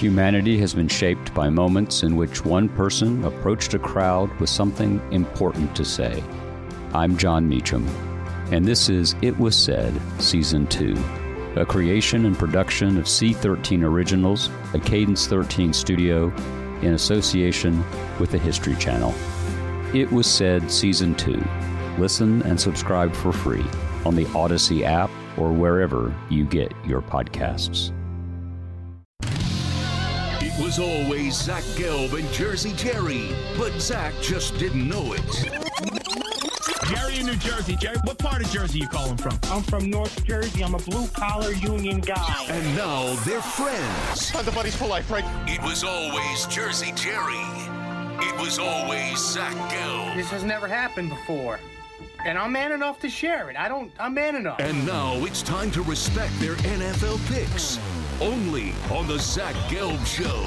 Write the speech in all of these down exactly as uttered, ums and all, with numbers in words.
Humanity has been shaped by moments in which one person approached a crowd with something important to say. I'm John Meacham, and this is It Was Said, Season two, a creation and production of C thirteen Originals, a Cadence thirteen studio, in association with the History Channel. It Was Said, Season two. Listen and subscribe for free on the Odyssey app or wherever you get your podcasts. It was always Zach Gelb and Jersey Jerry, but Zach just didn't know it. Jerry in New Jersey. Jerry, what part of Jersey you calling from? I'm from North Jersey. I'm a blue-collar union guy. And now they're friends. The buddies for life, right? It was always Jersey Jerry. It was always Zach Gelb. This has never happened before. And I'm man enough to share it. I don't, I'm man enough. And now it's time to respect their N F L picks. Only on the Zach Gelb Show.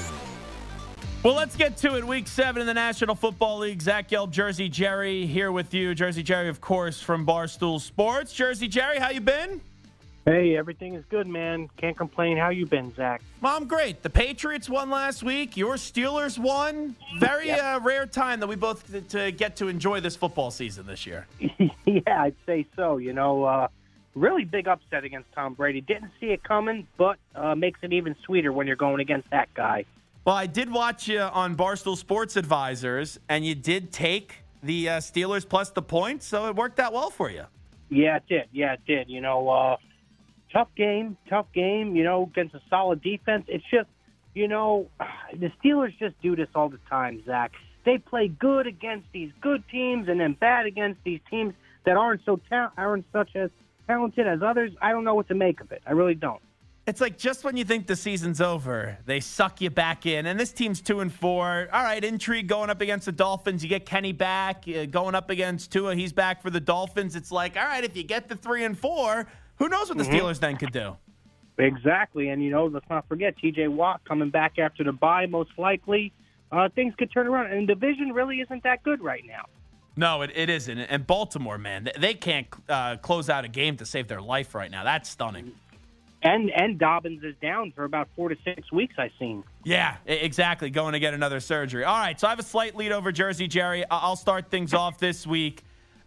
Well, let's get to it. Week seven in the National Football League. Zach Gelb, Jersey Jerry here with you. Jersey Jerry, of course, from Barstool Sports. Jersey Jerry, how you been? Hey, everything is good, man. Can't complain. How you been, Zach? Well, I'm great. The Patriots won last week. Your Steelers won. Very yep. uh, rare time that we both to, to get to enjoy this football season this year. Yeah, I'd say so. You know, uh, really big upset against Tom Brady. Didn't see it coming, but uh, makes it even sweeter when you're going against that guy. Well, I did watch you on Barstool Sports Advisors, and you did take the uh, Steelers plus the points, so it worked out well for you. Yeah, it did. Yeah, it did. You know, uh, tough game, tough game, you know, against a solid defense. It's just, you know, the Steelers just do this all the time, Zach. They play good against these good teams and then bad against these teams that aren't so ta- aren't such as talented as others. I don't know what to make of it. I really don't. It's like just when you think the season's over, they suck you back in. And this team's two and four. All right, intrigue going up against the Dolphins. You get Kenny back. Uh, going up against Tua, he's back for the Dolphins. It's like, all right, if you get the three and four, who knows what the mm-hmm. Steelers then could do? Exactly. And, you know, let's not forget T J Watt coming back after the bye, most likely. Uh, things could turn around. And the division really isn't that good right now. No, it, it isn't. And Baltimore, man, they can't uh, close out a game to save their life right now. That's stunning. And and Dobbins is down for about four to six weeks, I've seen. Yeah, exactly. Going to get another surgery. All right, so I have a slight lead over Jersey Jerry. I'll start things off this week.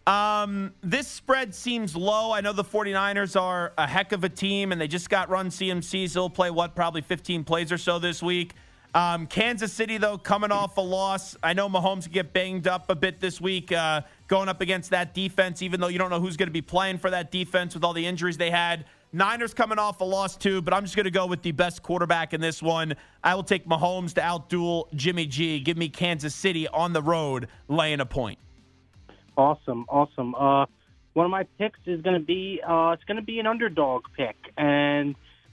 Um, this spread seems low. I know the 49ers are a heck of a team, and they just got run C M Cs. They'll play, what, probably fifteen plays or so this week. Um, Kansas City, though, coming off a loss. I know Mahomes could get banged up a bit this week uh, going up against that defense, even though you don't know who's going to be playing for that defense with all the injuries they had. Niners coming off a loss, too, but I'm just going to go with the best quarterback in this one. I will take Mahomes to outduel Jimmy G. Give me Kansas City on the road laying a point. Awesome, awesome. Uh, one of my picks is going to be uh, it's going to be an underdog pick, and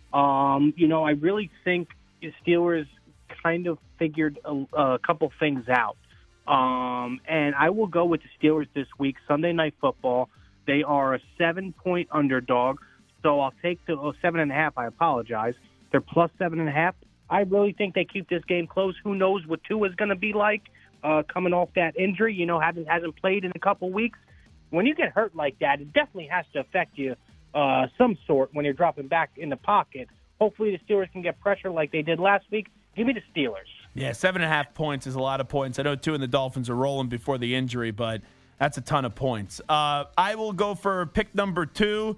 um, you know I really think the Steelers kind of figured a, a couple things out, um, and I will go with the Steelers this week. Sunday Night Football. They are a seven-point underdog. So I'll take the oh, seven and a half. I apologize. They're plus seven and a half. I really think they keep this game close. Who knows what Tua is going to be like uh, coming off that injury? You know, hasn't hasn't played in a couple weeks. When you get hurt like that, it definitely has to affect you uh, some sort when you're dropping back in the pocket. Hopefully, the Steelers can get pressure like they did last week. Give me the Steelers. Yeah, seven and a half points is a lot of points. I know Tua and the Dolphins are rolling before the injury, but that's a ton of points. Uh, I will go for pick number two.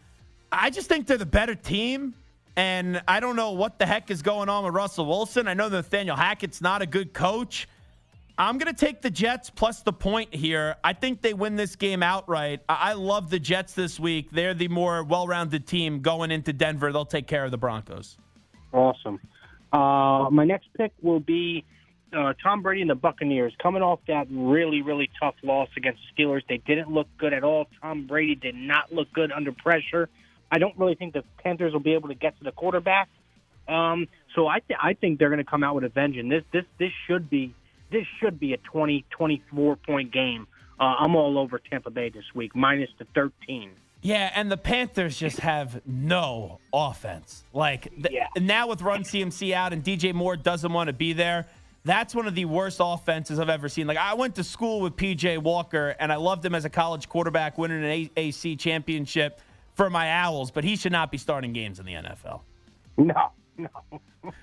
I just think they're the better team, and I don't know what the heck is going on with Russell Wilson. I know Nathaniel Hackett's not a good coach. I'm going to take the Jets plus the point here. I think they win this game outright. I love the Jets this week. They're the more well-rounded team going into Denver. They'll take care of the Broncos. Awesome. Uh, my next pick will be uh, Tom Brady and the Buccaneers. Coming off that really, really tough loss against the Steelers, they didn't look good at all. Tom Brady did not look good under pressure. I don't really think the Panthers will be able to get to the quarterback. Um, so I, th- I think they're going to come out with a vengeance. This this this should be this should be a twenty, twenty-four point game. Uh, I'm all over Tampa Bay this week, minus the thirteen. Yeah, and the Panthers just have no offense. Like th- yeah. now with Run C M C out and D J Moore doesn't want to be there. That's one of the worst offenses I've ever seen. Like, I went to school with P J Walker, and I loved him as a college quarterback, winning an A A C championship for my Owls, but he should not be starting games in the N F L. No, no.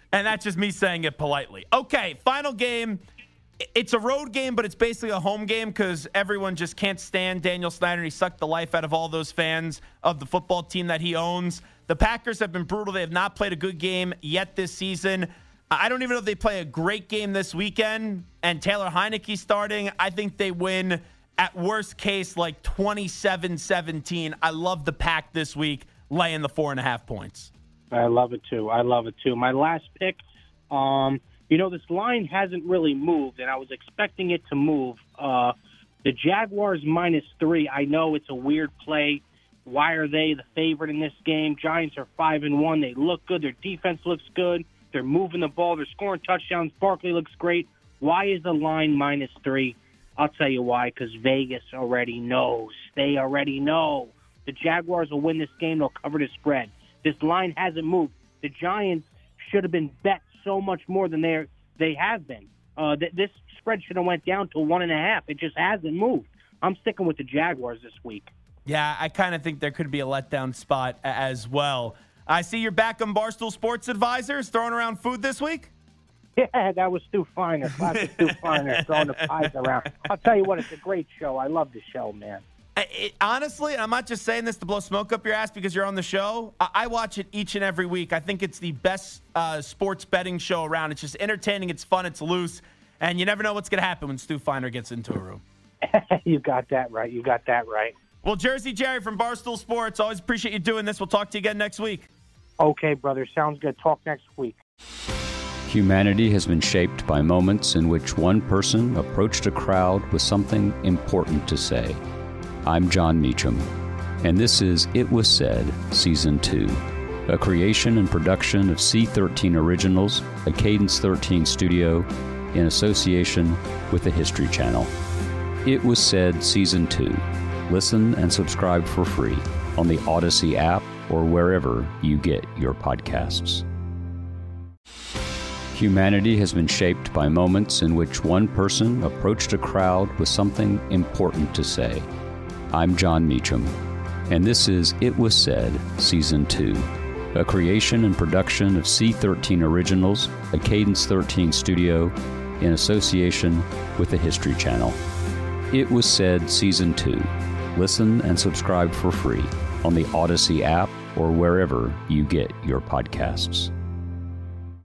And that's just me saying it politely. Okay, final game. It's a road game, but it's basically a home game because everyone just can't stand Daniel Snyder. He sucked the life out of all those fans of the football team that he owns. The Packers have been brutal. They have not played a good game yet this season. I don't even know if they play a great game this weekend. And Taylor Heineke starting, I think they win at worst case like twenty-seven seventeen. I love the Pack this week laying the four and a half points. I love it too. I love it too. My last pick, um, you know, this line hasn't really moved, and I was expecting it to move. Uh, the Jaguars minus three, I know it's a weird play. Why are they the favorite in this game? Giants are five and one. They look good. Their defense looks good. They're moving the ball. They're scoring touchdowns. Barkley looks great. Why is the line minus three? I'll tell you why, because Vegas already knows. They already know. The Jaguars will win this game. They'll cover the spread. This line hasn't moved. The Giants should have been bet so much more than they they have been. Uh, th- this spread should have went down to one and a half. It just hasn't moved. I'm sticking with the Jaguars this week. Yeah, I kind of think there could be a letdown spot a- as well. I see you're back on Barstool Sports Advisors throwing around food this week. Yeah, that was Stu Feiner. Classic Stu Feiner throwing the pies around. I'll tell you what, it's a great show. I love the show, man. It, honestly, and I'm not just saying this to blow smoke up your ass because you're on the show. I, I watch it each and every week. I think it's the best uh, sports betting show around. It's just entertaining. It's fun. It's loose. And you never know what's going to happen when Stu Feiner gets into a room. You got that right. You got that right. Well, Jersey Jerry from Barstool Sports, always appreciate you doing this. We'll talk to you again next week. Okay, brother. Sounds good. Talk next week. Humanity has been shaped by moments in which one person approached a crowd with something important to say. I'm John Meacham, and this is It Was Said, Season two, a creation and production of C thirteen Originals, a Cadence thirteen studio, in association with the History Channel. It Was Said, Season two. Listen and subscribe for free on the Odyssey app or wherever you get your podcasts. Humanity has been shaped by moments in which one person approached a crowd with something important to say. I'm John Meacham, and this is It Was Said, Season two, a creation and production of C thirteen Originals, a Cadence thirteen studio, in association with the History Channel. It Was Said, Season two. Listen and subscribe for free on the Odyssey app or wherever you get your podcasts.